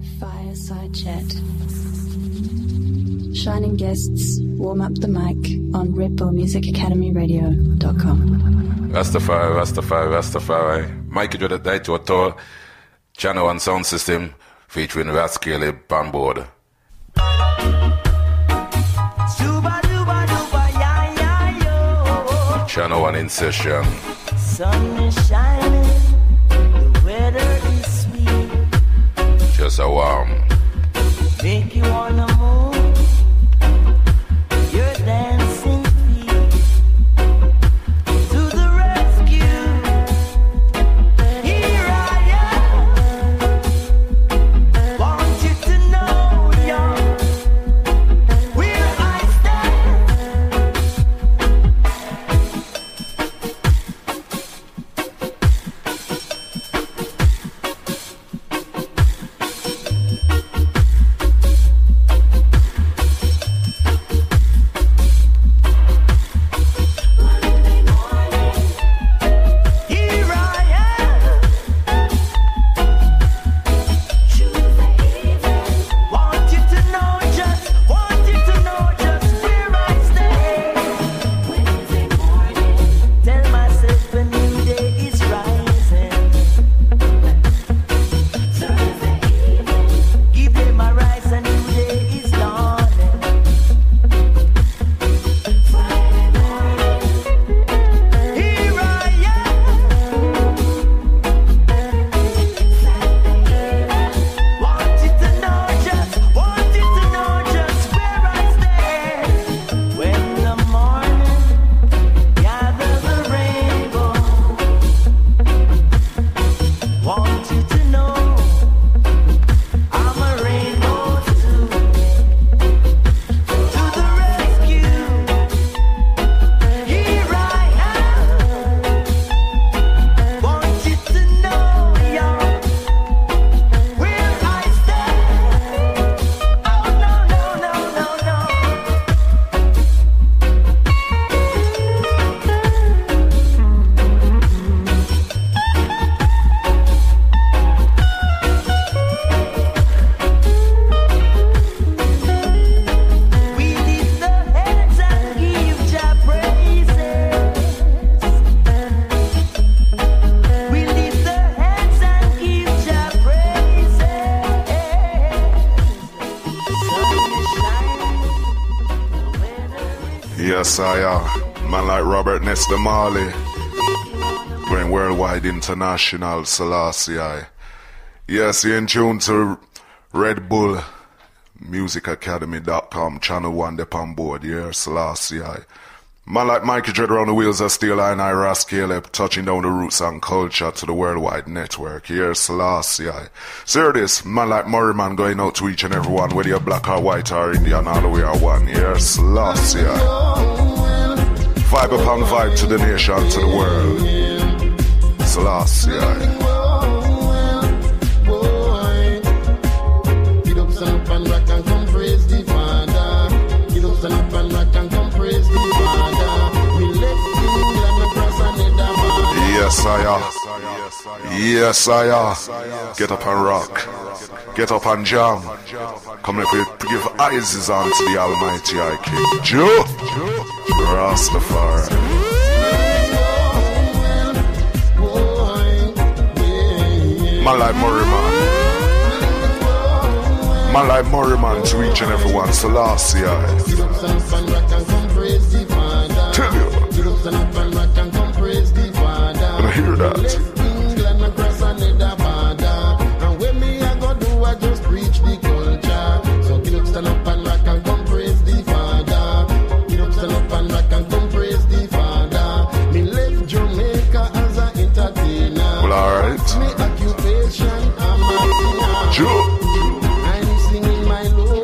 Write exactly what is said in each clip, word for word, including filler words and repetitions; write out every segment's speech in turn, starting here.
Fireside Chat. Shining guests warm up the mic on red bull music academy radio dot com. Rastafari, Rastafari, Rastafari. Mikey Dread at Daito Tour. Channel One Sound System featuring Rascale on board. Channel One in session. Sun is shining, the weather is sweet. Just a warm. Make you wanna move your dancing feet to the rescue. Here I am. Want you to know, y'all, where I Yes, I uh, man like Robert Nesta Marley, going worldwide international, Selassie. Yes, you're in tune to Red Bull Music Academy dot com, Channel One, dep on board. Yeah, Selassie. Man like Mikey Dread around the wheels of steel, I and I Rascale, touching down the roots and culture to the worldwide network. Here, Selassie. So here it is, man like Murray Man going out to each and every one, whether you're black or white or Indian, all the way are one. Here, Selassie. Vibe upon vibe to the nation, to the world. Selassie. Get up, stand up and rock and come praise the Father. Get up, stand up and rock and come praise the Father. Yes, I are. Yes, I are. Get up and rock. Get up and jam. Come let me give eyes unto the Almighty I King. Joe Rastafari. Man like Murray Man. Man like Murray Man to each and every one. Selassie. Tell you. And I hear that. And when me I go do, I just preach the culture. So get up, stand up and rock and come praise the Father. Get up, stand up and rock and come praise the Father. Me left Jamaica as an entertainer. Well, alright. Me occupation, I'm a singer. Sure. I'm singing my love.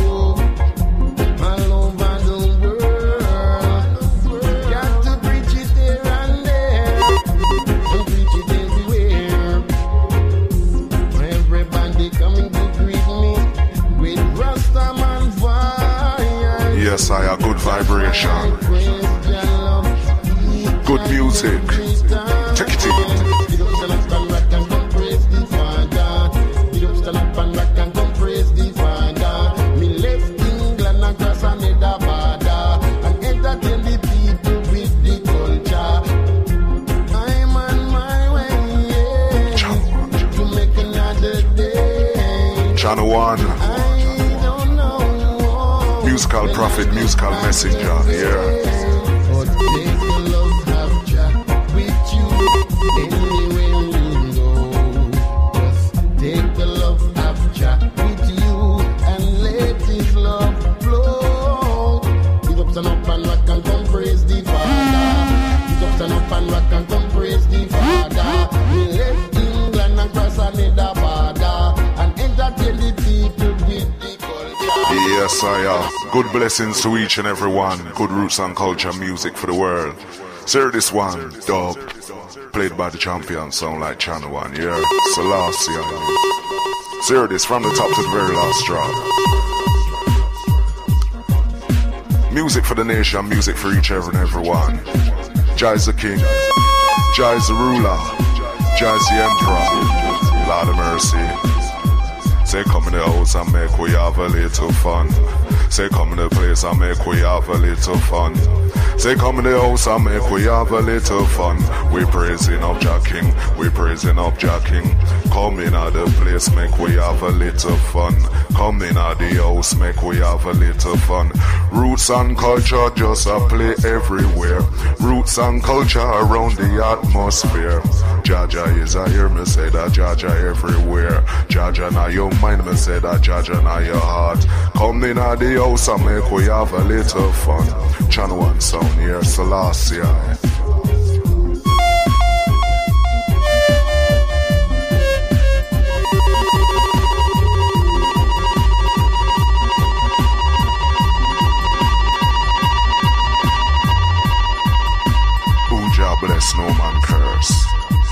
Yes, I have good vibration, good music. Take it in. Channel One. Musical prophet, musical messenger. Yeah. Yes, I uh, good blessings to each and every one. Good roots and culture music for the world. Sir, this one, dub, played by the champion, sound like Channel One, yeah. Selassie, Sir, this from the top to the very last drop. Music for the nation, music for each and every one. Jah is the king, Jah is the ruler, Jah is the emperor, Lord of mercy. Say come in the house and make we have a little fun. Say come in the place and make we have a little fun. Say come in the house and make we have a little fun. We praising up Jah King, we praising up Jah King. Come in at the place, make we have a little fun. Come in at the house, make we have a little fun. Roots and culture just a play everywhere. Roots and culture around the atmosphere. Jah Jah is a hear me say that Jah Jah everywhere. Jah Jah now your mind, me say that Jah Jah now your heart. Come in at the house and make we have a little fun. Channel One sound here, Selassie. Who Jah bless, no man curse.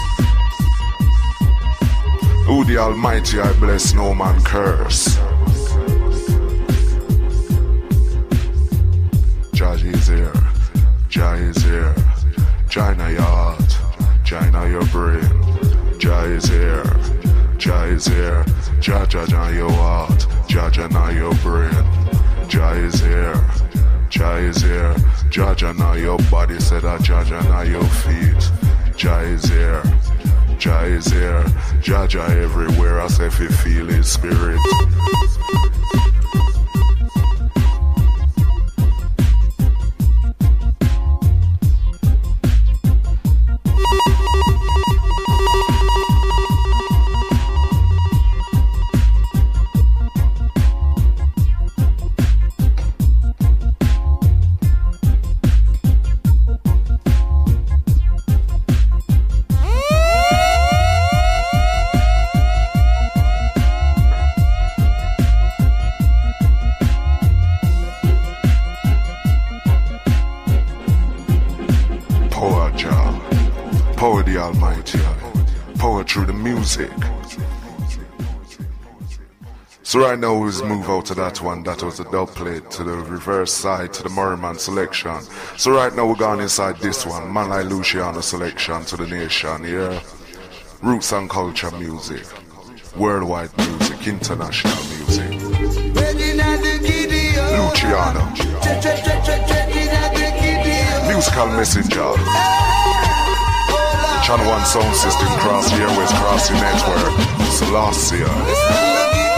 Who the Almighty I bless, no man curse. Jah is here, Jah is here. Jah in your heart, Jah in your brain. Jah is here, Jah is here. Jah Jah in your heart, Jah Jah in your brain. Jah is here, Jah is here. Jah Jah in your body, said that Jah Jah in your feet. Jah is here, Jah is here. Jah Jah everywhere, as if you feel his spirit. So right now we move out to that one. That was the dub plate to the reverse side to the Murrayman selection. So right now we're going inside this one, Man like Luciano selection to the nation, yeah. Roots and culture music, worldwide music, international music. Luciano, musical messenger. Channel One sound system, cross the airways, cross the network. Selassie.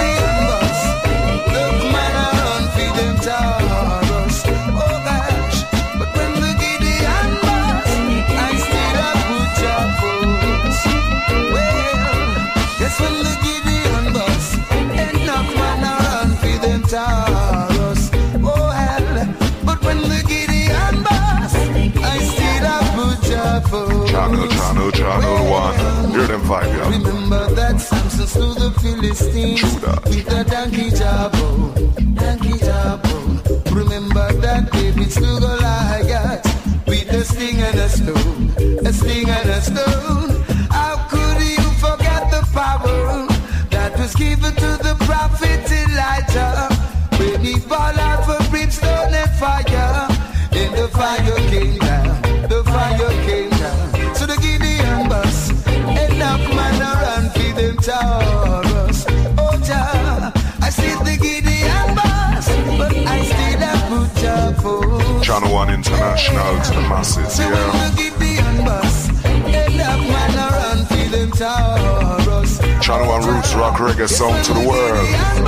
Channel, channel, channel one. Hear them vibe, yeah. Remember that Samson slew the Philistines with the donkey jabbo, donkey jabbo. Remember that David slew Goliath with a sling and a stone, a sling and a stone. How could you forget the power that was given to the prophet Elijah when he fall out for brimstone and fire? In the fire came down, the fire came down. So the Gideon bus, enough man around feed them Taurus. Oh Jah, I see the Gideon bus, but I still have put Jah for. Channel One International to the masses, so yeah. So the Gideon bus, enough man around feed them Taurus. Channel One Roots Rock Reggae Sound to the world.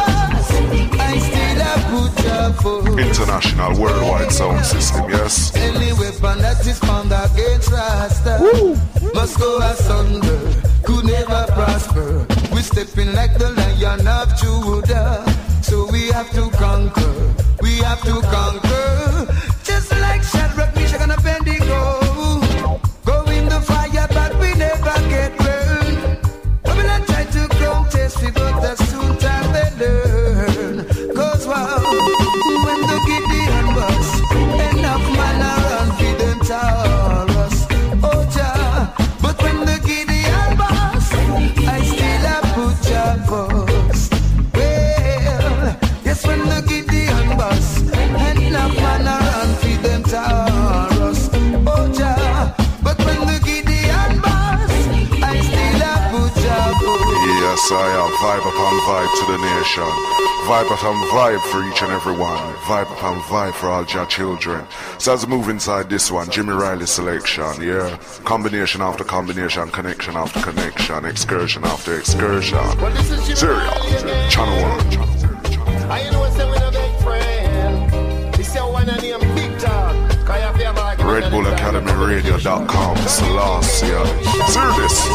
International worldwide sound system, yes. Any weapon that is found against Rasta must go asunder, could never prosper. We stepping like the Lion of Judah, so we have to conquer, we have to conquer. Just like Shadrach, Meshach and Abednego, go in the fire but we never get burned. Babylon try to come test me, but as soon time they learn. Cause wow, when the Gideon bust, enough man around feed them Taurus. Oh Jah, but when the Gideon bust, I still a put Jah first. Well, yes, when the Gideon bust, enough man around feed them Taurus. Oh Jah, but when the Gideon bust, I still a put Jah first. Yes, I am. Vibe upon vibe to the nation. Vibe upon vibe for each and every one. Vibe upon vibe for all your children. So as we move inside this one, Jimmy Riley selection, yeah. Combination after combination, connection after connection, excursion after excursion. Well, this is Jimmy Serial, Riley again. Channel One. I you know say we no big friend. This your one and name Big Talk. Cause you feel like Red Bull Academy Radio dot com. Selassie. Service.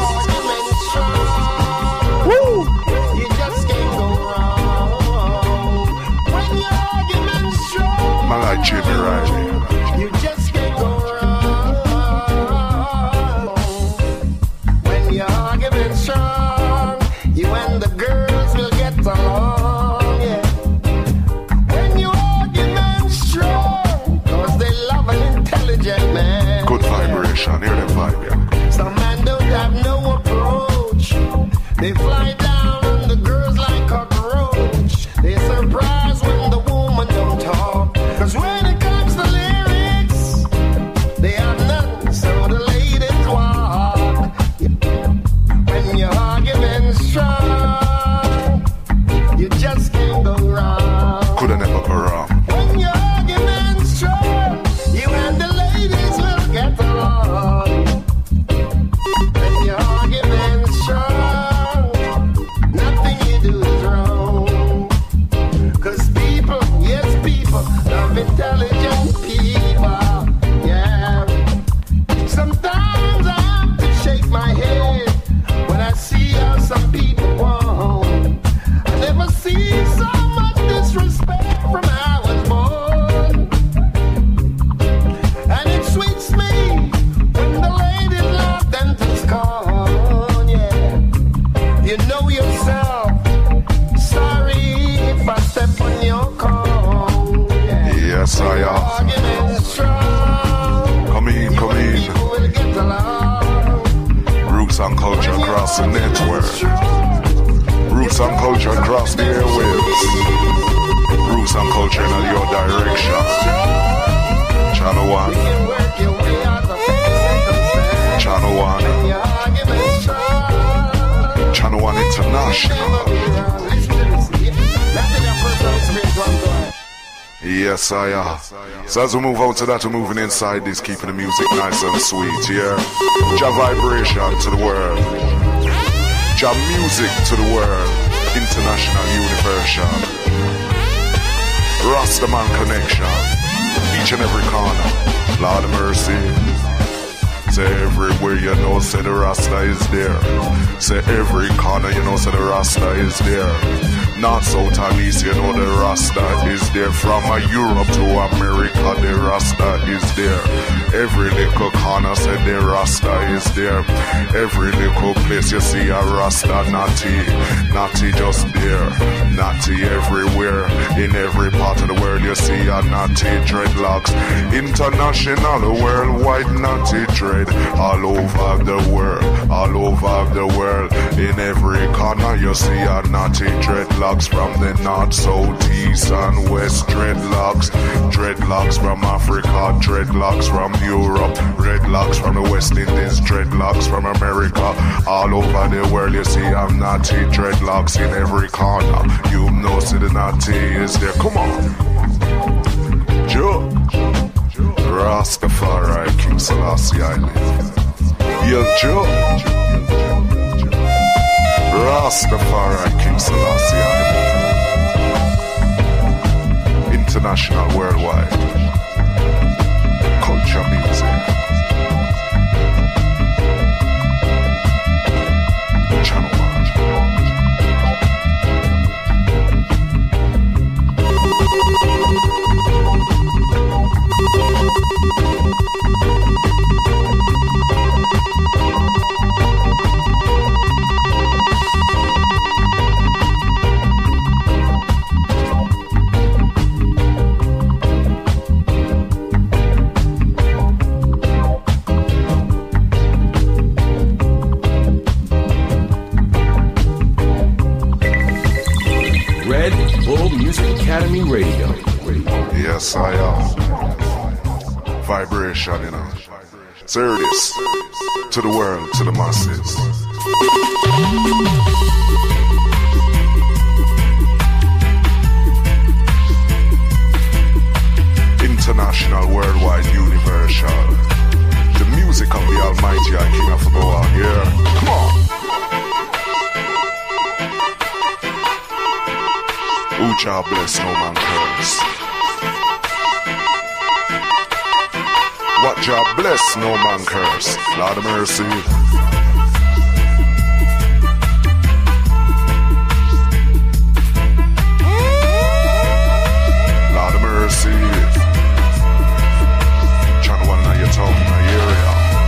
Woo! You just can't go wrong when your argument's strong. Man like Jimmy Riley. You just can't go wrong when your argument's strong. You and the girls will get along, yeah. When your argument's strong, cause they love an intelligent man. Good vibration. Hear them vibe, yeah. Some men don't have no approach. They fly down on the girls like cockroach. They surprise when the woman don't talk. Cause when it comes to lyrics, they have none, so the ladies walk. When your argument's strong, you just can't go wrong. Coulda never go wrong. When your argument's strong, you and the ladies will get along. When your argument's strong, nothing you do is wrong. Cause people, yes people, love intelligent people, yeah. Sometimes I have to shake my head when I see how some people want. I never see so much disrespect from how I was born. And it sweets me when the ladies laugh them to scorn, yeah. You know yourself, sorry if I step on your corn, yeah. Yes, I am. Argument's strong, Come in, you come and in. people will get along. Roots and culture across the network. Strong, Roots and culture across the airwaves. Roots and culture in your direction. Channel One. you can work your way out of any circumstance. Channel One. Your argument's strong. Channel One International. Yes, I am. So as we move out to that, we're moving inside this, keeping the music nice and sweet, yeah. Ja vibration to the world. Ja music to the world. International universal. Rastaman connection. Each and every corner. Lord of mercy. Say everywhere you know, say the Rasta is there. Say every corner you know, say the Rasta is there. North, south and east, you know the Rasta is there. From uh, Europe to America, the Rasta is there. Every little corner, say the Rasta is there. Every little place you see a Rasta, natty, natty just there. Natty everywhere, in every part of the world you see a natty dreadlocks. International, worldwide natty dread. All over the world, all over the world. In every corner you see a natty dreadlocks. From the north, south, east and west. Dreadlocks, dreadlocks from Africa. Dreadlocks from Europe. Dreadlocks from the West Indies. Dreadlocks from America. All over the world you see a natty dreadlocks in every corner. You know see the natty is there. Come on, Joe. Rastafari, King Selassie I live. Yo, Joe. Rastafari, King Selassie. International, worldwide. Culture music. Channel one. Academy Radio. Yes, I am. Vibration, you know. So this to the world, to the masses. International, worldwide, universal. The music of the Almighty and King of the World. Yeah, come on. Who Jah bless, no man curse. What Jah bless, no man curse. Lord of mercy. Lord of mercy. Channel one in your town, in your area.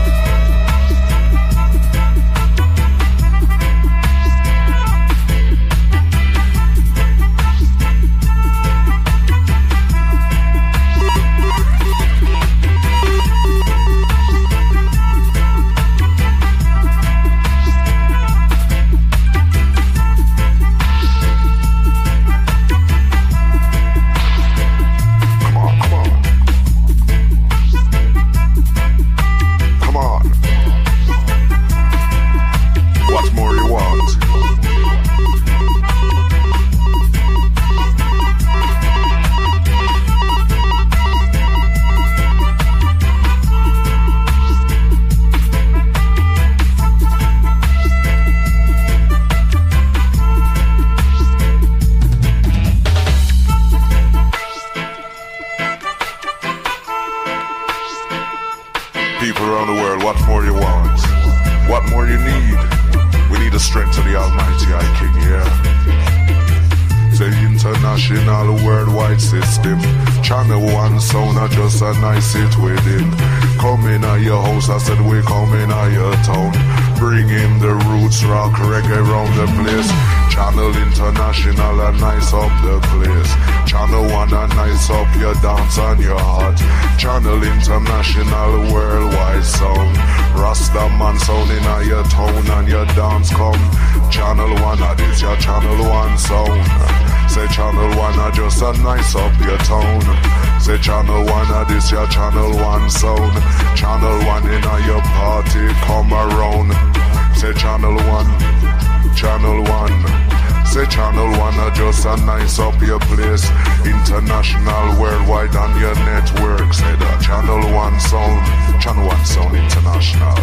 A nice it within. Come in at your house, I said we come in at your town. Bring in the roots, rock, reggae round the place. Channel International and nice up the place. Channel One and nice up your dance and your heart. Channel International, worldwide sound. Rastaman sound in at your town and your dance come. Channel One, that is your Channel One sound. Say Channel One, I just a nice up your town. Say Channel One, uh, this your Channel One sound. Channel One in uh, your party, come around. Say Channel One, Channel One. Say Channel One, uh, just a nice up your place. International, worldwide on your network. Say that Channel One sound, Channel One sound international.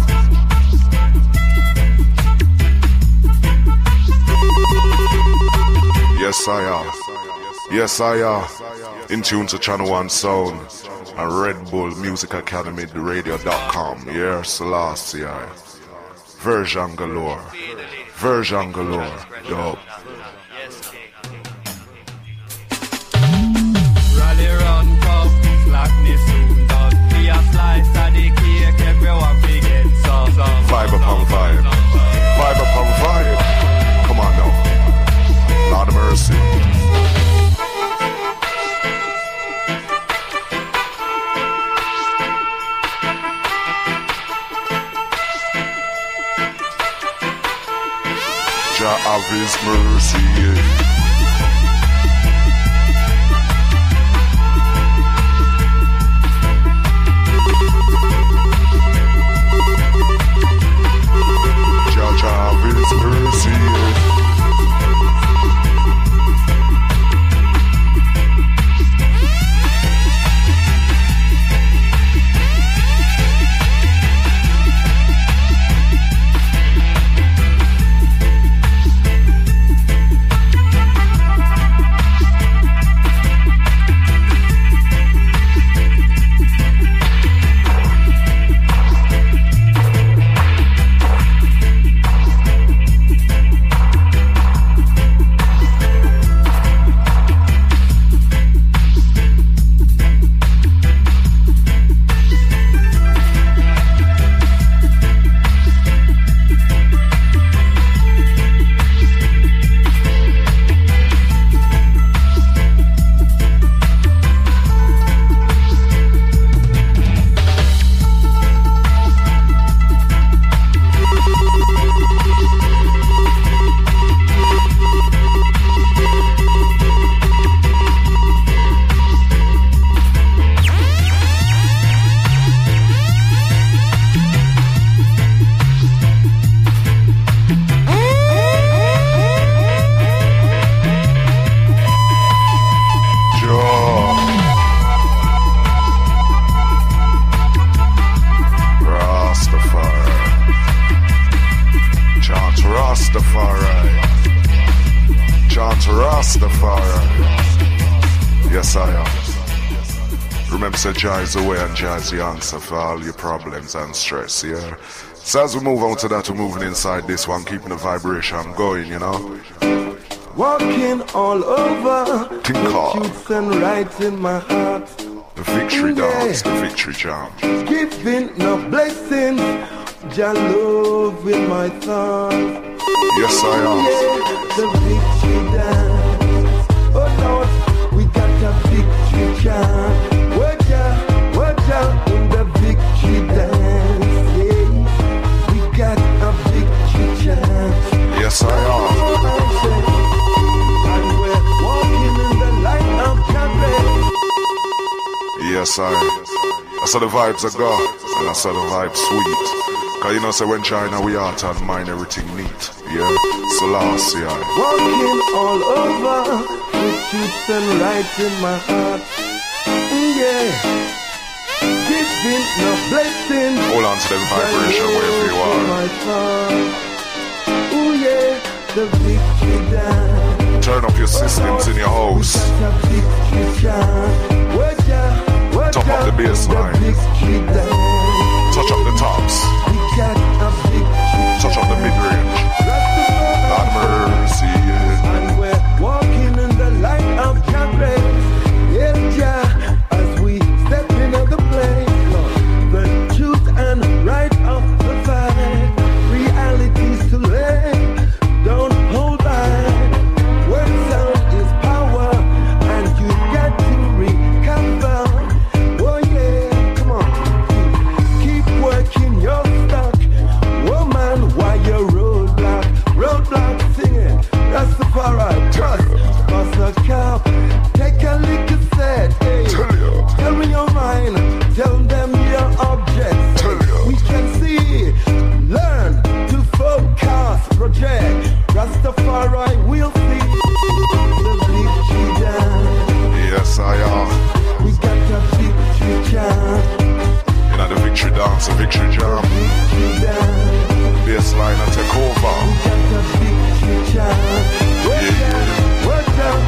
Yes, I am. Yes, I am. In tune to Channel One Sound and Red Bull Music Academy Radio dot com. Yeah, Selassie. Version galore. Version galore. Dope. Rally run, puff, slackness soon done. Be a slice of the cake, everyone begin some. Vibe upon vibe. Vibe upon vibe. Come on now. Lord of mercy. Jah of His mercy, yeah. Jah Jah of His mercy, yeah. Rastafari. Chant Rastafari. Yes, I am. Remember, say Jah is the way and Jah is the answer for all your problems and stress, yeah? So as we move on to that, we're moving inside this one, keeping the vibration going, you know? Walking all over, Think the hard. truths and rights in my heart. The victory Yeah. dance, the victory jam. Giving no blessings, Jah love in my thoughts. Yes, I am. Yeah, the victory dance. Oh Lord, we got a victory chant. Word Jah, word Jah in the victory dance. Yeah, we got a victory chant. Yes, I am. And we're walking in the light of Gabriel. Yes, I. I saw the vibes are God, and I saw the vibes sweet. Cause you know, say when China we out and mind everything neat. Yeah, Selassie. I. Walking all over with truth and right in my heart. Yeah, giving no blessings. Hold on to the vibration wherever you are. Oh yeah, the victory dance. Turn up your systems in your house. The victory chant. Word Jah, word Top up Jah, the bass line. The victory dance. Touch up the tops. We got a victory Touch up the mid-range. Rastafari. Lord mercy, yeah. And we're walking in the light of Gabriel. Yes, Jah, as we step into the place, Lord, the truth and right of the fight, realities to lay, don't hold back. Word sound is power, and you got to recover. Oh yeah, come on, keep working your stock, woman, why you roadblock, roadblock singing, Rastafari, trust, bust a cap, take a lick of set, hey, Tell you. tell me your mind, tell them your objects, Tell you. we can see, learn to focus, project, Rastafari will see, the victory dance, Yes, I am. we got a victory chant, You know the victory dance, the victory jam. victory dance. Bassline I take over. Got a victory chant. Word Jah, word Jah.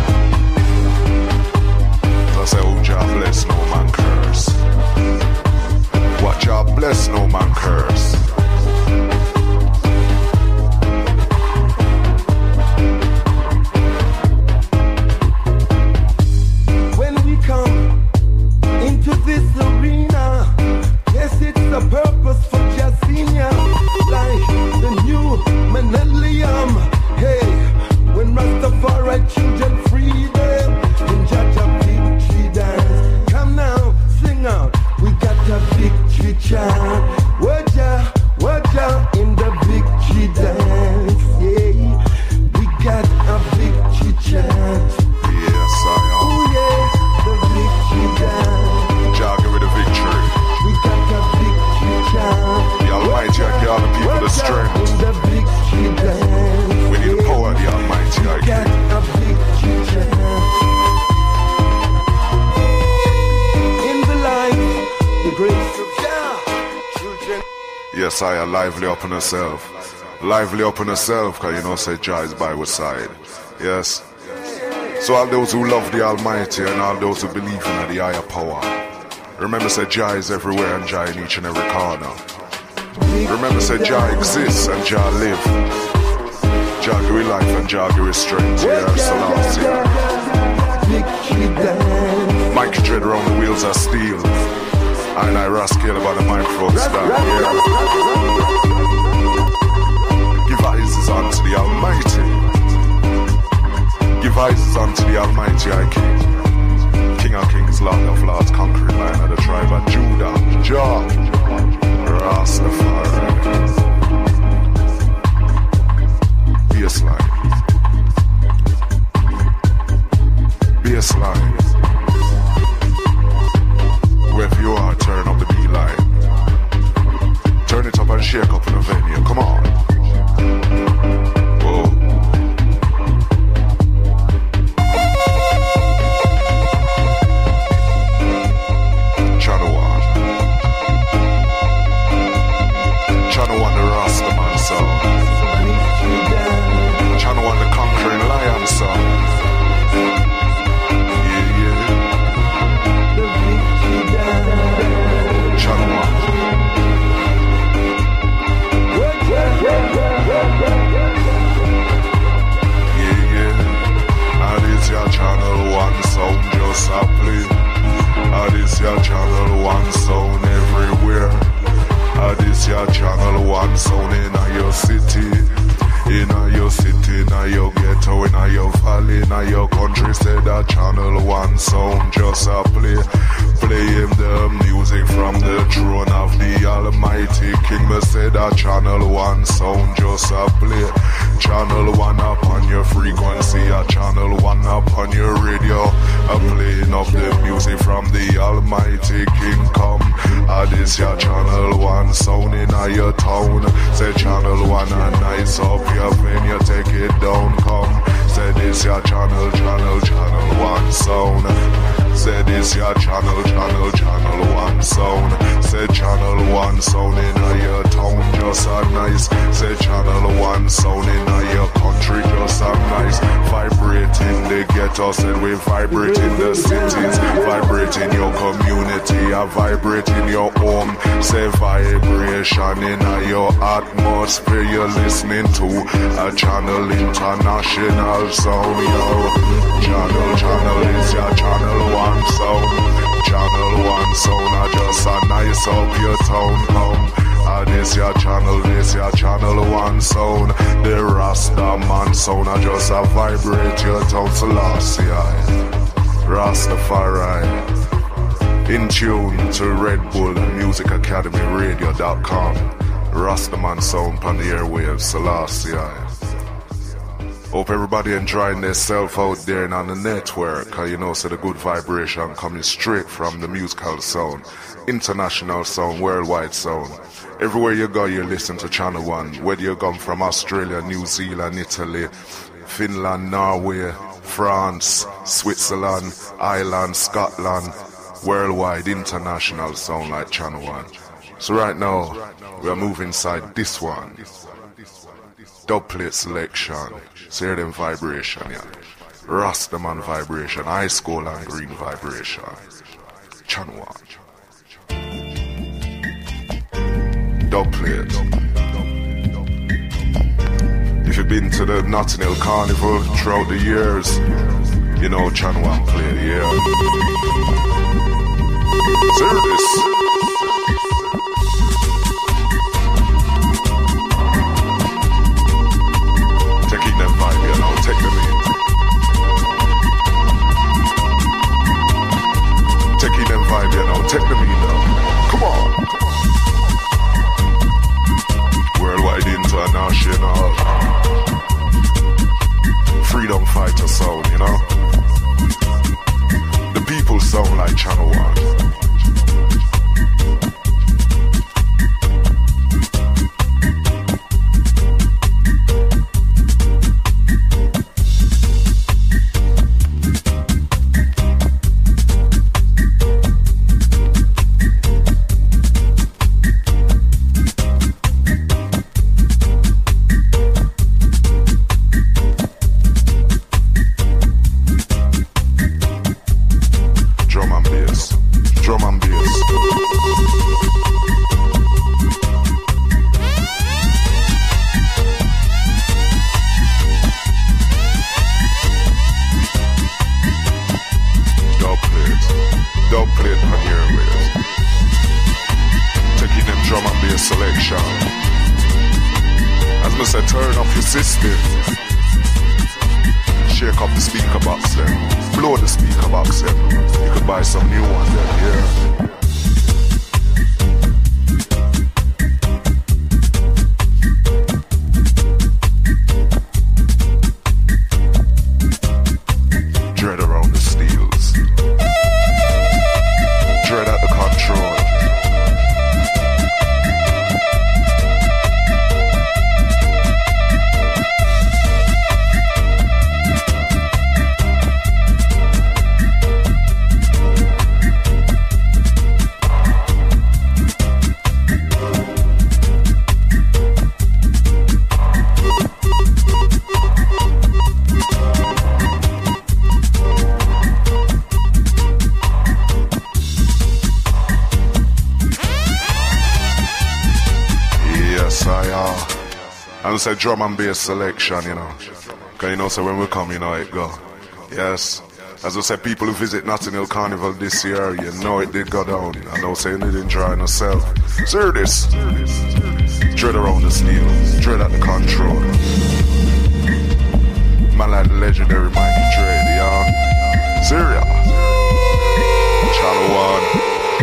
I say, oh Jah bless, no man curse. What Jah bless, no man curse. When we come into this arena, yes, it's the purpose for Jasinia, like the new millennium. Hey, when Rastafari children free them in Jaja victory dance. Come now, sing out. We got a victory chant. Word Jah, word Jah in the victory dance. Yeah, we got a victory chant. Yes, I am. Oh yeah, the victory dance. Jah give me the victory. We got a victory chant. The Almighty I give all the people the strength. In the victory dance. We need the power of the Almighty I Got give. a victory chant. In the light, the grace of Jah, children. Yes, I am lively up on herself. Lively up on herself, cause you know say Jah is by our side. Yes. So all those who love the Almighty and all those who believe in the higher power. Remember say Jah is everywhere and Jah in each and every corner. Remember say Jah exists and Jah live. Jah give me life and Jah give me strength. Yeah, Selassie. Victory dance. Mike Dread around the wheels of steel. And I rascal about the microphone stand. Yeah. Give eyes unto the Almighty. Give eyes unto the Almighty I King. King of kings, Lord of lords, conquering lion of the tribe of Judah. Jah, Rastafari. Bassline. Bassline. Wherever you are, turn up the beeline. Turn it up and shake up in the venue. Come on. Whoa. Channel one. Channel one, the Rastaman sound. a your ghetto, in a your valley, in a your country, say that channel one sound just a play. Playing the music from the throne of the Almighty King. Me say that channel one sound just a play. Channel one up on your frequency, a channel one up on your radio. A playing of the music from the Almighty King. Come, ah, this your channel one sound in a your town. Say channel one a nice up your vein, you take it down. Come, say this your channel, channel, channel one sound. Say this your channel, channel, channel one sound. Say channel one sound in a your town, just a nice. Say channel one sound in a your country, just a nice. Vibrating the ghetto, said we vibrate in the cities. Vibrate in your community, I vibrate in your home. Say vibration in a your atmosphere. You're listening to a channel international sound, yo. Channel, channel is your channel one. Sound, channel one sound, I just a nice up your town. Come, ah, this your channel, this your channel one sound. The Rasta man sound, I just a vibrate your town. Selassie, Rastafari, in tune to Red Bull Music Academy Radio dot com. Rastaman sound on the airwaves, Selassie. Hope everybody enjoying themselves out there and on the network. Cause you know, so the good vibration coming straight from the musical sound. International sound, worldwide sound. Everywhere you go, you listen to Channel One. Whether you come from Australia, New Zealand, Italy, Finland, Norway, France, Switzerland, Ireland, Scotland. Worldwide, international sound like Channel One. So right now, we are moving inside this one. Dubplate selection. So hear them vibration, yeah. Rastaman vibration, high school and green vibration. Channel one. Dubplate. If you've been to the Notting Hill Carnival throughout the years, you know Channel one play, yeah. Serious. Take them in. Taking them vibe, you know, take them in now. Come on. Worldwide international. Freedom fighter sound, you know. The people sound like Channel One. Say drum and bass selection, you know. Cause you know, so when we come, you know it go. Yes. As I said, people who visit Notting Hill Carnival this year, you know it did go down. I know saying they didn't enjoy yourself. Sir this. Dread around the steel. Dread at the control. legendary Mikey Dread, yeah. Syria. Channel One.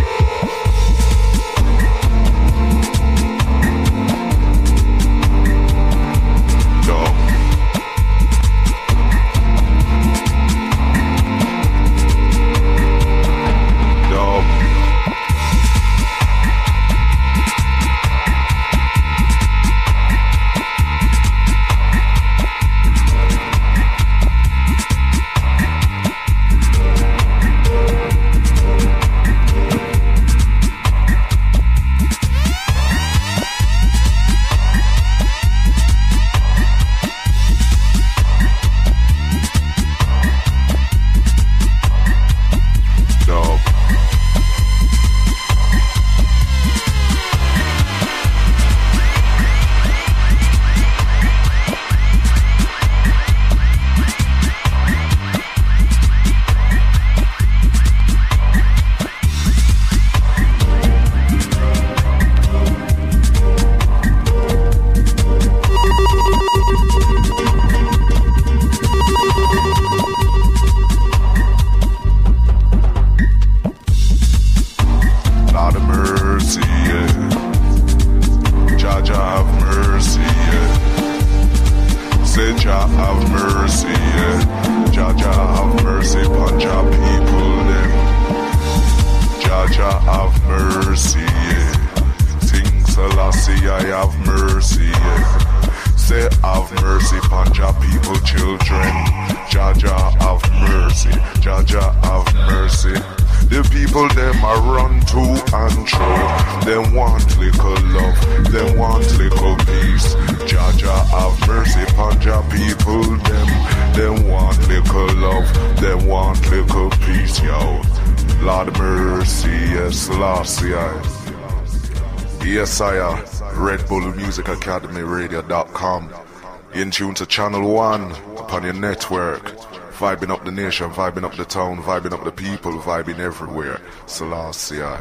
Red Bull Music Academy Radio dot com. In tune to Channel One upon your network. Vibing up the nation, vibing up the town, vibing up the people, vibing everywhere. Selassie I.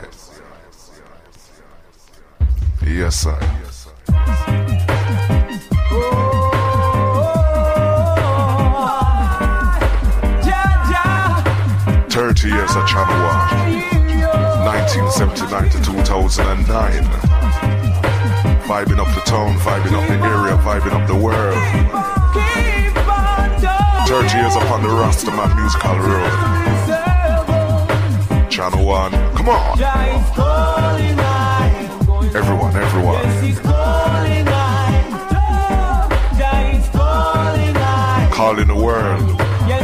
Yes, I. Thirty years of Channel One. nineteen seventy-nine to two thousand nine. Vibing up the town, vibing up the area, vibing up the world. thirty years upon the Rastaman musical road. Channel One, come on. Everyone, everyone. Calling the world.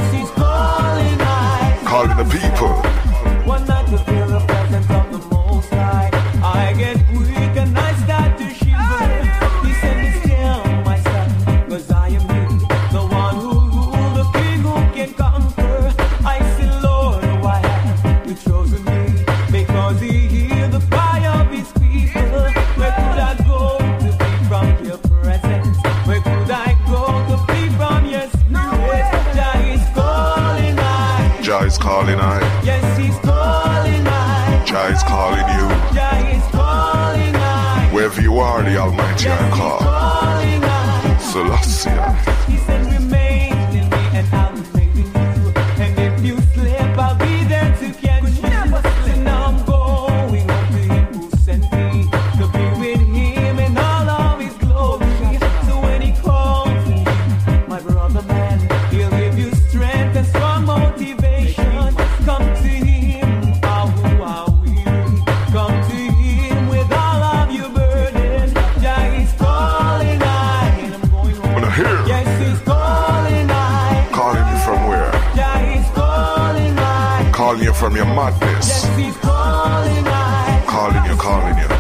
Calling the people. One night to feel the presence of the Most High. I get weak and I start to shiver. He said, "Be still, my son, 'cause I am He, the one who rule, the King who can conquer." I say, "Lord, why have you chosen me?" Because He hears the cry of His people. Where could I go to be from Your presence? Where could I go to be from Your spirit? Jah is calling I. Jah is calling I. Yes, He's calling I. Jah is calling you. Jah is calling I. Wherever you are, the Almighty I call. Calling I. Selassie. He said, "Remain in me and I'll remain in you. And if you slip, I'll be there to catch you." So now I'm going on to Him who sent me to be with Him in all of His glory. So when He calls you, my brother man, He'll give you strength and strong motivation. Come to Him, all who are weary. Come to Him with all of your burden. Jah is calling I, and I'm going home. Wanna hear? Yes, He's calling I. Calling you from where? Jah is calling I. Calling you from your madness. Yes, He's calling I. Calling you, calling you.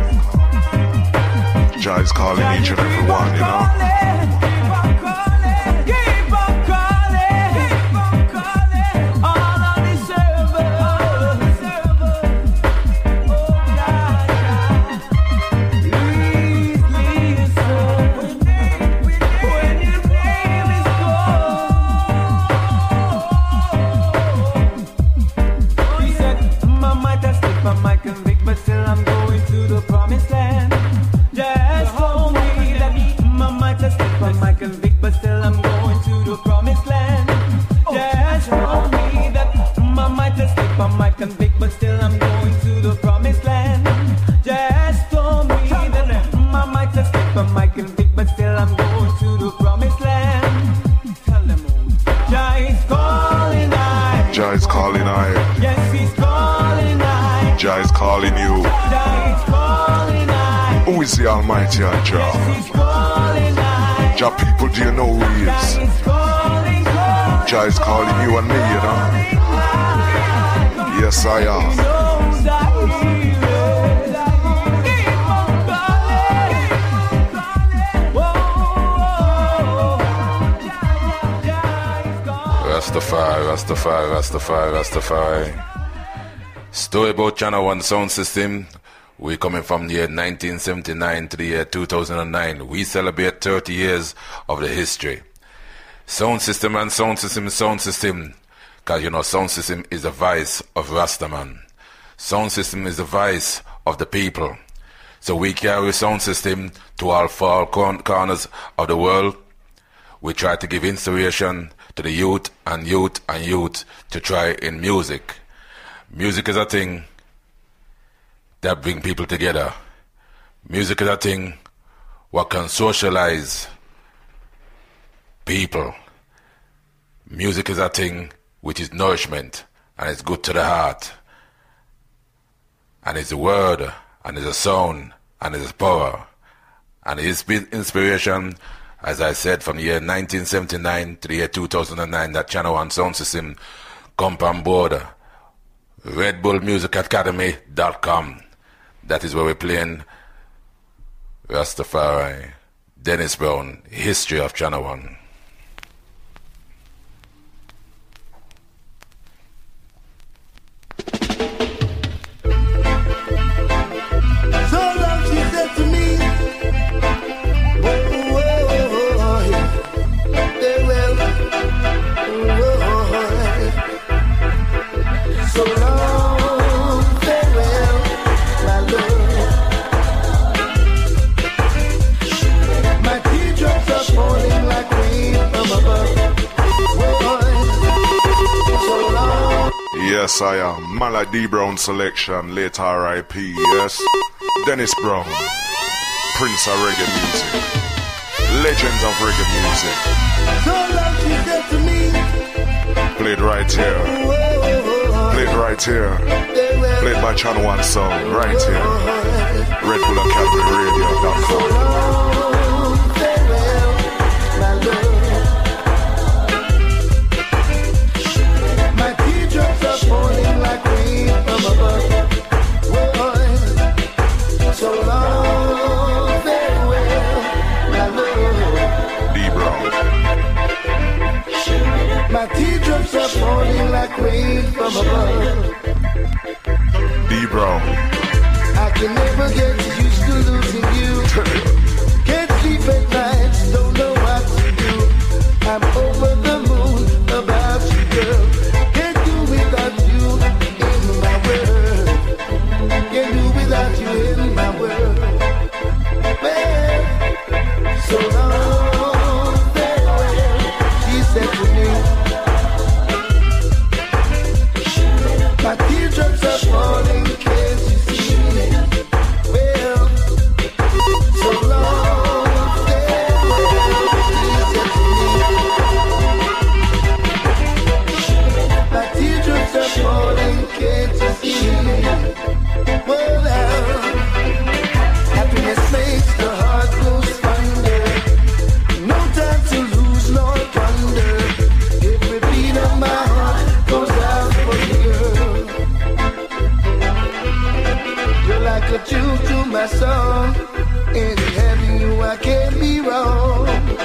Jah is calling each and every one, you know. Keep on calling, keep on calling, keep on calling. All of the servers, all of the servers. Oh God, God. Please listen when Your name is called. He said, "I might have slipped, I might convict, but still I'm going to the promised land." Just told me that I might have slipped, is calling I. Yes, he's calling I. Jah is calling you. Jah is calling I. Who is the Almighty and Jah? Yes, he's calling I. Jah people, do you know who he Jah is? is calling, calling. Jah is calling you and me, you know. Yes, I am. Knows I hear it. Keep on calling. Whoa, Jah is calling. Rastafari, Rastafari, Rastafari, Rastafari. Story about Channel One sound system. We coming from the year nineteen seventy-nine to the year two thousand nine. We celebrate thirty years of the history. Sound system and sound system is sound system. Because, you know, sound system is the voice of Rastaman. Sound system is the voice of the people. So we carry sound system to all four corn- corners of the world. We try to give inspiration to the youth and youth and youth to try in music. Music is a thing that bring people together. Music is a thing what can socialize people. Music is a thing which is nourishment and it's good to the heart. And it's a word and it's a sound and it's a power. And it's inspiration, as I said, from the year nineteen seventy-nine to the year two thousand nine, that Channel One sound system come on board. Red Bull Music Academy dot com. That is where we're playing Rastafari, Dennis Brown, History of Channel One. So long she said to me, whoa, whoa, whoa, yeah. Farewell, whoa, so long, farewell, my love. My teardrops are falling like rain from above. Whoa, so long. Yes, I am. Mala D Brown selection, late R I P, yes. Dennis Brown, Prince of Reggae Music, Legends of Reggae Music. So long she said to me, Played right here, whoa, played right here, farewell, played by Channel One Sound, right here. Red Bull Academy Radio dot com. long, farewell, my love. My teardrops are falling like rain from above. Whoa, so long, farewell, my love. D Brown, My teardrops are falling like rain from above. D Brown. I can never get used to losing you. Can't sleep at night, don't know what to do. I'm over the moon about you, girl. Can't do without you in my world. Can't do without you in my world. Well, so long, farewell, she said to me. My teardrops are falling, can't you see? Well, so long, farewell, she said to me. My teardrops are falling, can't you see? Well, now, happiness makes the heart grow fonder. No time to lose nor wonder. Every beat of my heart goes out for you, girl. You're like a jewel to my soul. In having you, I can't be wrong.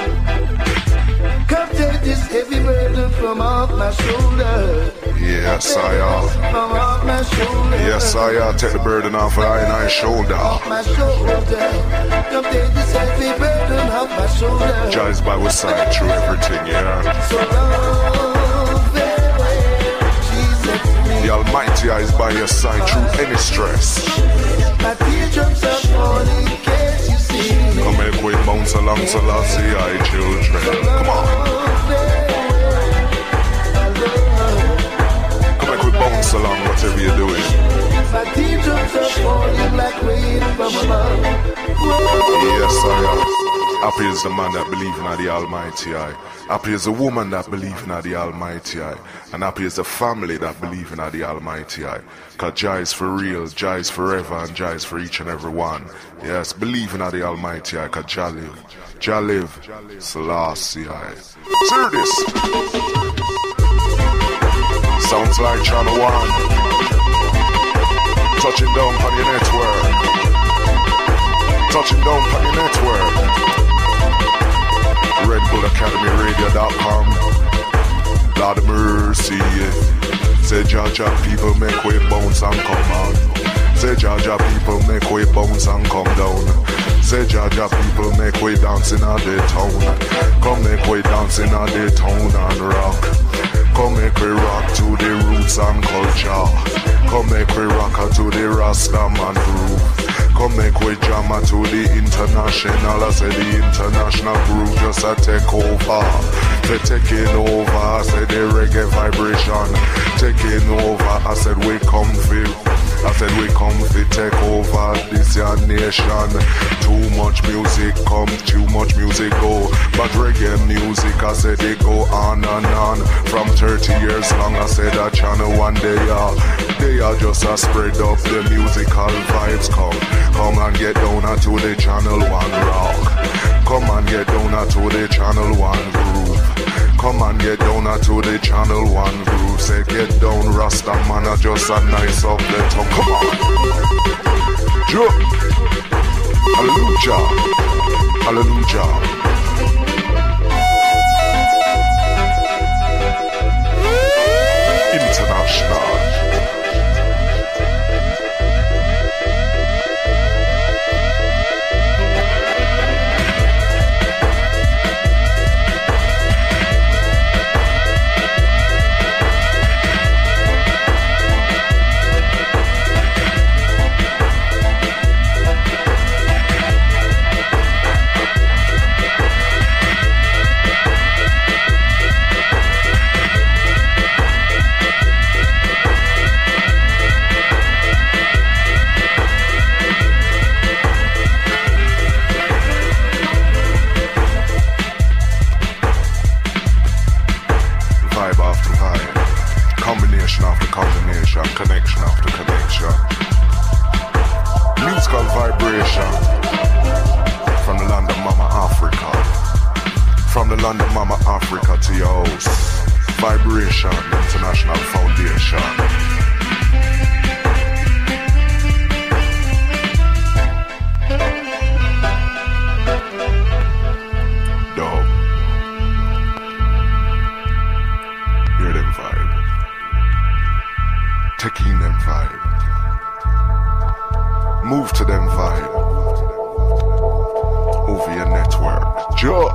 Come take this heavy burden from off my shoulder. Yes, I am. From off my shoulder. Yes, I am. Take the burden off of I and I shoulder. Off my shoulder. Come take this heavy burden off my shoulder. Jah is by our side through everything, yeah. So long, farewell, she said to me. The Almighty is by your side through any stress. My teardrops are falling, can't you see? Come make we bounce along Selassie, I children. Come on. Come make we bounce along whatever you're doing. My teardrops are falling like rain from above. Yes, I am. Happy is the man that believes in the Almighty I. Happy is the woman that believes in the Almighty I. And happy is the family that believes in the Almighty I. Cause Jah is for real, Jah is forever, and Jah is for each and every one. Yes, believe in the Almighty I, cause Jah live. Jah live, Selassie I. Hear this. Sounds like Channel One. Touching down on your network. Touching down on your network. Red Bull Academy Radio dot com. Lord of mercy. Say Jah Jah people make way bounce and come on. Say Jah Jah people make way bounce and come down. Say Jah Jah people make way dancing at the town. Come make way dancing at the town and rock. Come make we rock to the roots and culture. Come make we rock to the Rasta man groove. Come make we jam to the international. I say the international groove just a take over. They taking over. I say the reggae vibration taking over. I said we come for. I said we come to take over this your nation. Too much music come, too much music go. But reggae music, I said they go on and on. From thirty years long, I said that channel one day are. They are just a spread up the musical vibes come. Come and get down to the channel one rock. Come and get down to the channel one groove. Come and get down to the channel one groove. Say get down Rasta man, I just a nice up the tongue. Come on. Joe. Hallelujah. Hallelujah. International. Connection after connection. Musical vibration from the land of Mama Africa. From the land of Mama Africa to your house. Vibration International Foundation. Taking them vibe. Move to them vibe. Over your network. Joe.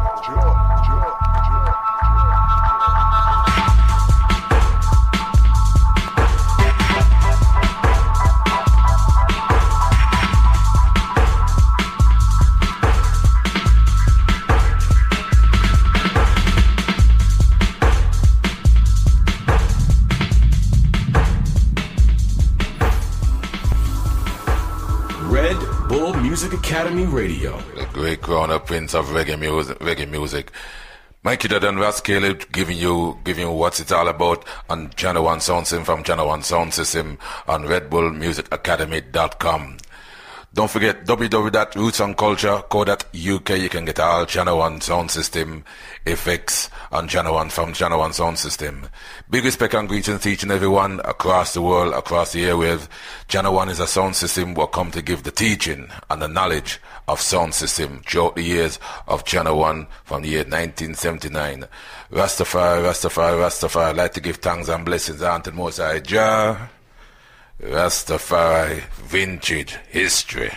Music Academy Radio. The great crown of prince of reggae music, reggae music. Mikey Dad and Rascal giving you giving you what's it all about on Channel One Sound System from Channel One Sound System on Red Bull Music Academy dot com. Don't forget w w w dot roots and culture co dot u k. You can get all Channel One Sound System effects on Channel One from Channel One Sound System. Big respect and greetings to each and everyone across the world, across the airwaves. Channel One is a sound system will come to give the teaching and the knowledge of sound system throughout the years of Channel One from the year nineteen seventy-nine. Rastafari, Rastafari, Rastafari. I'd like to give thanks and blessings unto the Most High Jah. Rastafari vintage history.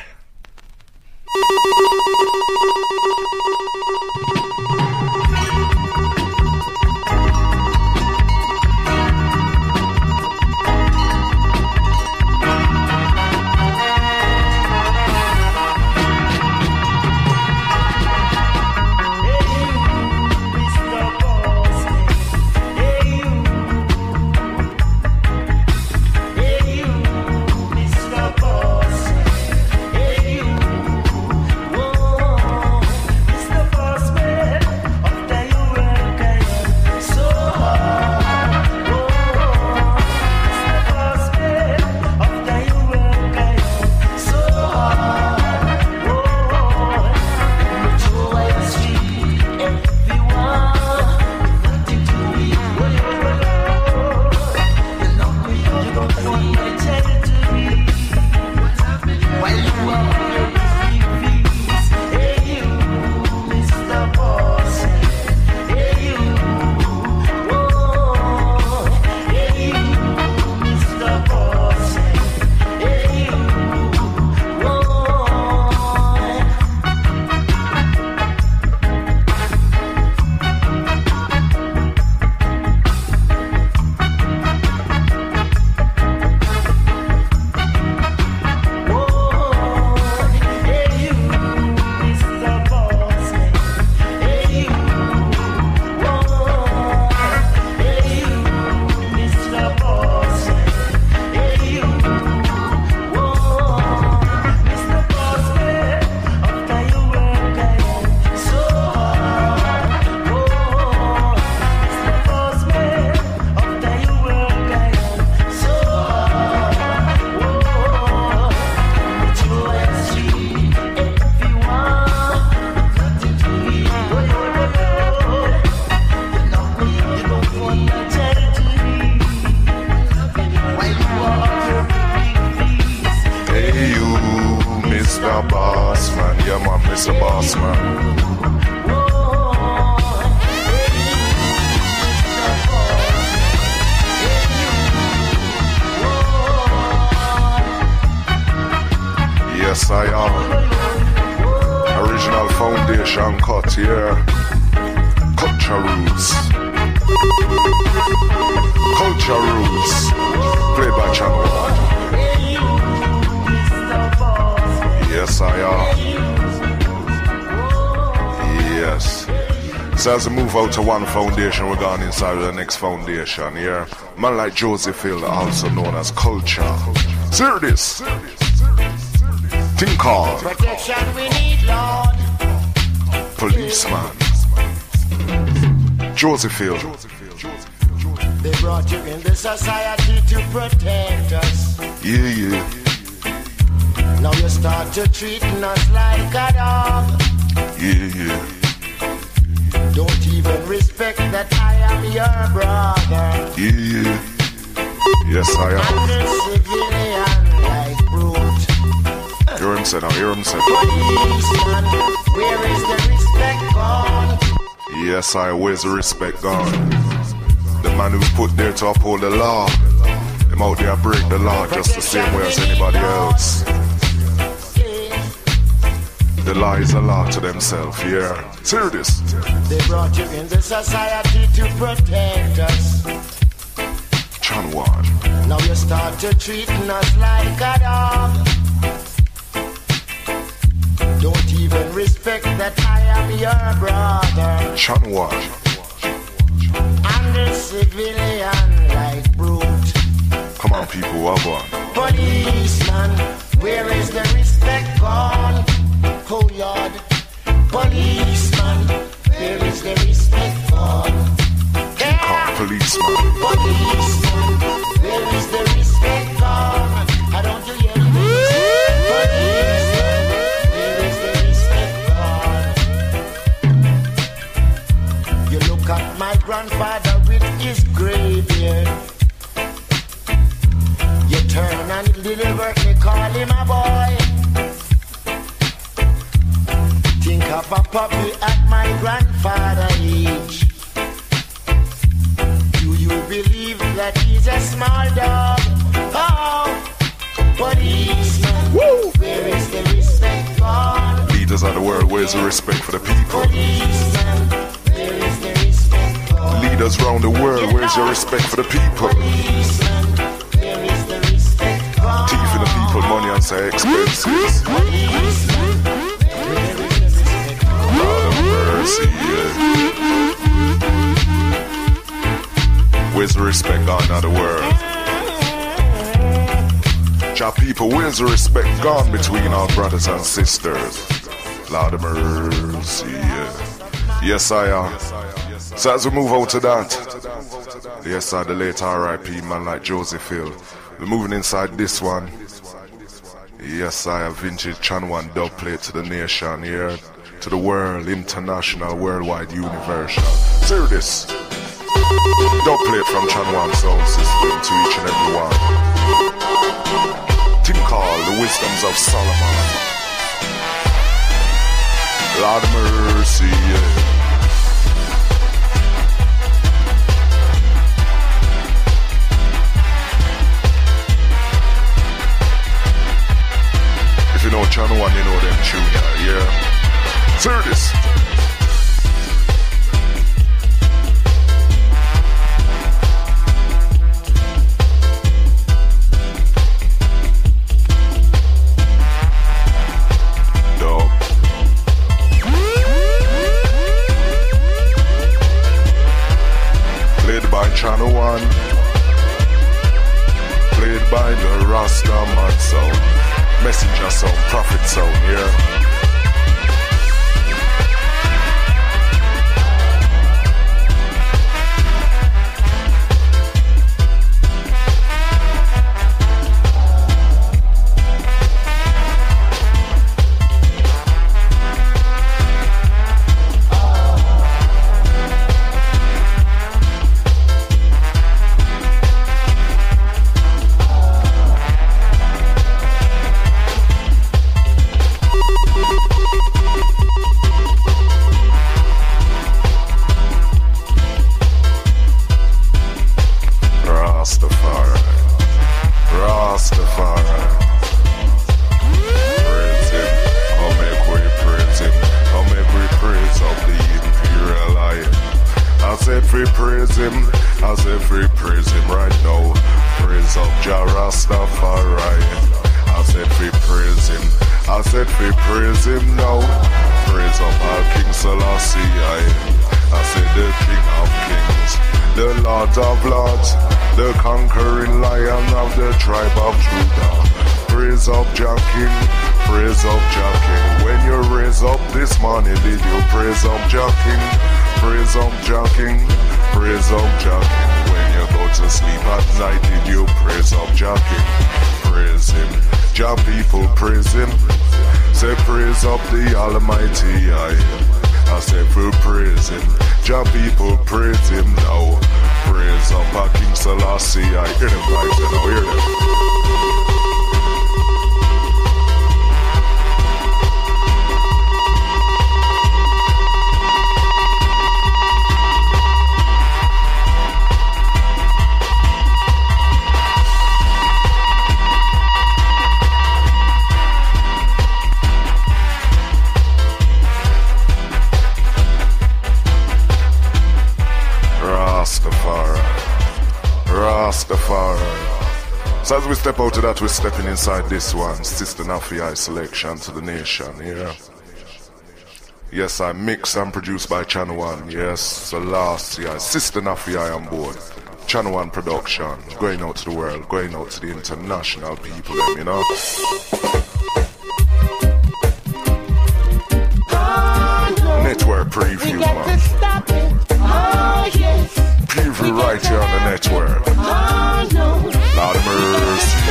Mister Original foundation cut here. Culture roots. Culture roots. Played by Channel One. Yes, I am. Yes. So as we move out to one foundation, we're going inside of the next foundation here. Man like Joseph Hill, also known as Culture. Hear this. Think called Protection we need, Lord. Policeman. Joseph Hill. They brought you in the society to protect us. Yeah, yeah. Now you start to treating us like a dog. Yeah, yeah. Don't even respect that I am your brother. Yeah, yeah. Yes, I am. I'm a civilian like brute. Hear him say now, hear him say. Policeman, where is the respect gone? Yes, I. Where's the respect gone? The man who's put there to uphold the law. Them out there break the law just the same way as anybody else. The law is a law to themselves, yeah. Hear this. They brought you in the society to protect us. Channel One. Now you start to treating us like a dog. Don't even respect that I am your brother. Channel One. I'm the civilian like brute. Come on, people, what one? Policeman, where is the respect gone? Oh Lord, policeman, where is the respect gone? Call policeman. Policeman, where is the respect gone? I don't you hear me? Policeman, where is the respect gone? You look at my grandfather with his gray beard. You turn and deliberately call him a boy. Think of a puppy at my grandfather's age. Do you believe that he's a small dog? Oh, policeman, woo! Where is the respect gone? Leaders of the world, where's the respect for the people? Policeman, where is the respect gone? Leaders round the world, where's your respect for the people? Policeman, where is the respect gone? Thieving the people money and say expenses. Policeman, where is the respect gone? Lord of mercy, yeah. Where's the respect gone in the world? Jah people, where's the respect gone between our brothers and sisters? Lord of mercy, yeah. Yes, I am. So as we move out to that, yes, I, the late R I P man like Joseph Hill. We're moving inside this one. Yes, I have vintage Channel One dub plate to the nation here, to the world, international, worldwide, universal. Hear this. Dub plate from Channel One sound system to each and every one. Tim called The Wisdoms of Solomon. Lord of mercy, yeah. If you know Channel One, you know them tune, yeah. Hear this. Channel One, played by the Rasta Man sound, messenger sound, prophet sound, yeah. said free praise him. I said free praise him right now. Praise up Jah Rastafari. I said free praise him. I said free praise him now. Praise up our King Selassie. I, I said the King of Kings, the Lord of Lords, the conquering Lion of the tribe of Judah. Praise up Jah King, praise up Jah King. When you raise up this morning, did you praise up Jah King? Praise up Jah King, praise up Jah King. When you go to sleep at night, did you praise up Jah King? Praise him, Jah people praise him. Say praise up the Almighty I. I say for praise him, Jah people praise him now. Praise up our King Selassie I. Hear them vibes, you know, hear them. Rastafari. So as we step out of that, we're stepping inside this one. Sister Nafi selection to the nation, yeah. Yes, I mixed and produced by Channel One. Yes, Selassie, Sister Nafi on board. Channel One production. Going out to the world, going out to the international people, them, you know. Oh, no. Network preview, we got man. To stop it. Oh, yes. Preview right here on the network. Oh, no. Lord of mercy.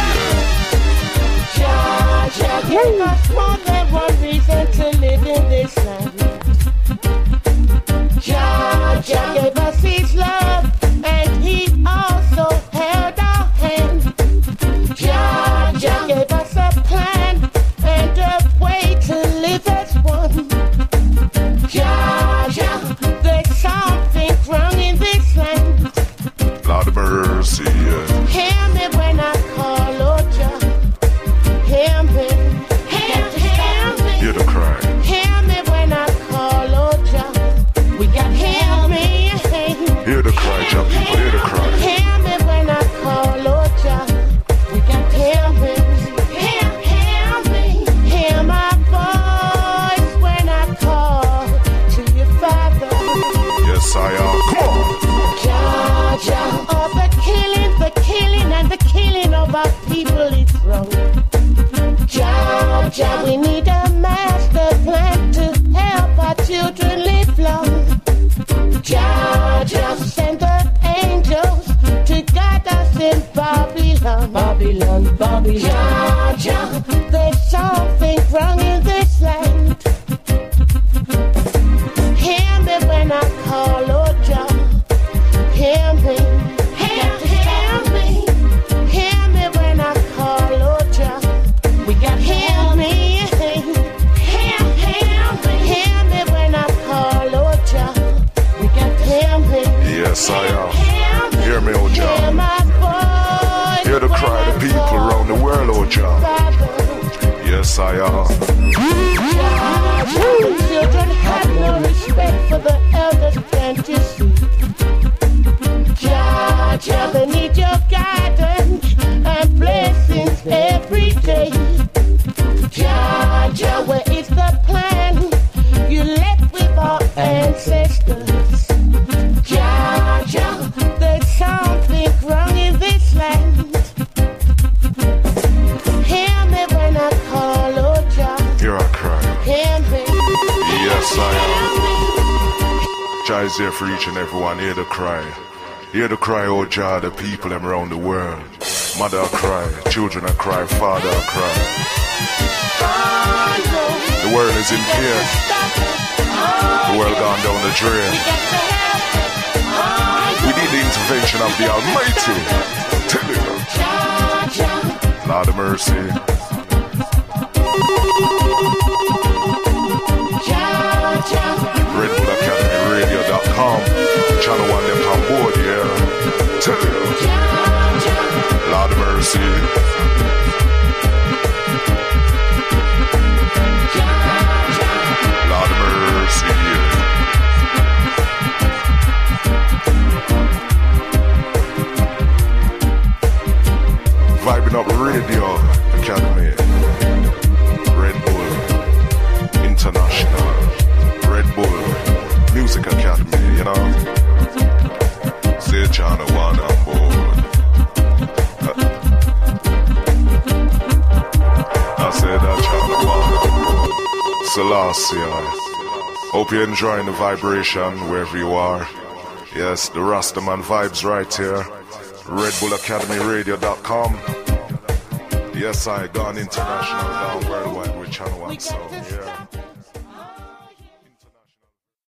Jah, Jah gave us more than one reason to live in this land. Jah, Jah gave us his love, and he also held our hand. Jah, Jah gave us a plan and a way to live as one. Jah, Jah, there's something wrong in this land. Lord of mercy, yeah. Hear me when I call, oh Jah. Hear me, hear, hear me. Hear the cry. Hear me when I call, oh Jah. We got hear me. Hear the cry, Jah people, hear the cry. Hear me when I call, oh Jah. We got hear me. Hear, hear me. Hear my voice when I call to your Father. Yes, I am. Come on. Jah, Jah, all the killing, the killing and the killing of our people is wrong. Jah, Jah, we need a master plan to help our children live long. Jah, Jah, send the angels to guide us in Babylon. Babylon, Babylon. Jah, Jah, there's something wrong in this land. Hear me when I call, oh Jah. Hear me, hear, hear me, hear me when I call, oh Jah. We got hear me, hear, hear me, hear me when I call, oh Jah. We got hear me. Yes, I am. Hear me, oh Jah. Hear my voice. Hear the cry of the people around the world, oh Jah. Yes, I am. Jah, the children have no respect for the elders, can't you see? Jah, Jah, they need your guidance and blessings every day. Jah, Jah, where is the plan you left with our ancestors? Jah, Jah, there's something wrong in this land. Hear me when I call, oh Jah. Hear I cry. Hear me. Yes, I am. Jah is there for each and every one. Hear the cry. Hear the cry, oh Jah, the people them around the world. Mother a cry, children a cry, father a cry. The world is in fear. The world gone down the drain. We need the intervention of the Almighty. Tell you. Lord of mercy. Red Bull Academy Radio dot com. Channel One them on board, yeah. Tell you. Lord of mercy. Lord of mercy. you know. Say China one on board. I said that China one on board. Selassie. Hope you're enjoying the vibration wherever you are. Yes, the Rastaman vibes right here. Red Bull Academy Radio dot com. Yes, I gone international, down worldwide with Channel One Sound. Yeah.